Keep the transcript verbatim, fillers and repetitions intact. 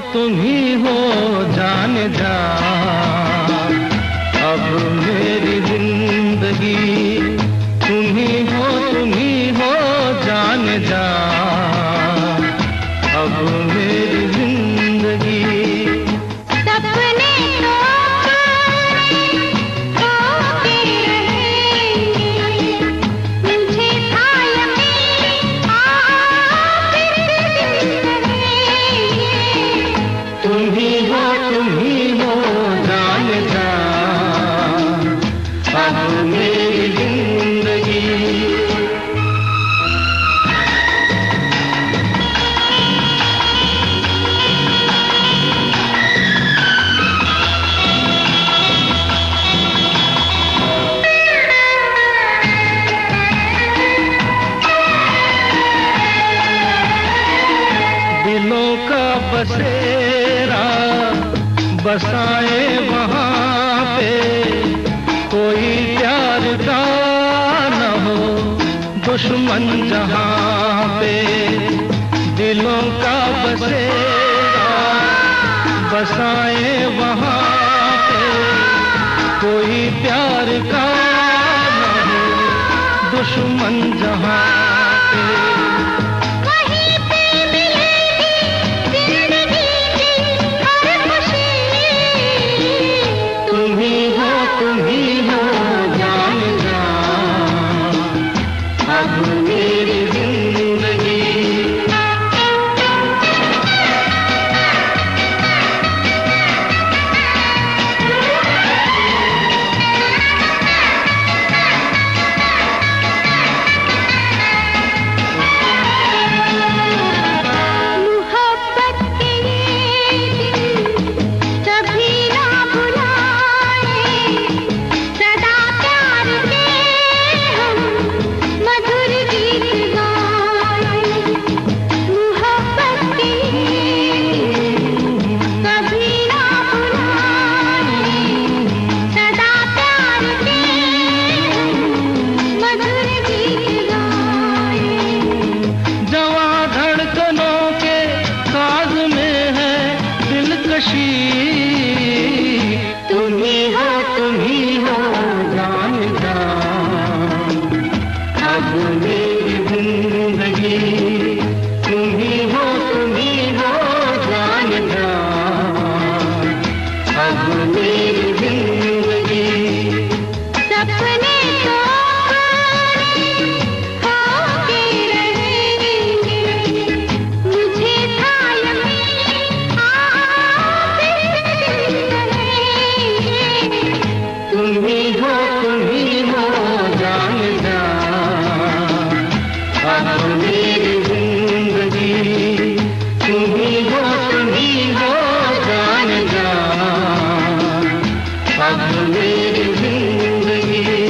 तुम ही हो जाने जा, अब मेरी जिंदगी तुम ही हो, तुम ही हो जाने जा, अब मेरी जिंदगी। सपने तो होते रहेंगे, मुझे था यकीन आखिर दिन रहेंगे। तुम ही हो, तुम ही हो जाने जा, अब मेरी जिंदगी। दिलों का बसेरा बसाए वहाँ पे, कोई प्यार का न हो दुश्मन जहाँ पे। दिलों का बसेरा बसाए वहाँ पे, कोई प्यार का न हो दुश्मन जहाँ पे। तुम ही हो, तुम ही हो जाने जा, अब मेरी जिंदगी। तुम ही हो, तुम ही हो जाने जा, अब मेरी जिंदगी। सपने तो होते रहेंगे, मुझे था यकीन आखिर दिन रहेंगे। तुम ही हो, तुम ही हो जाने जा, अब मेरी जिंदगी। तुम ही हो, तुम ही हो जाने जा, अब मेरी जिंदगी।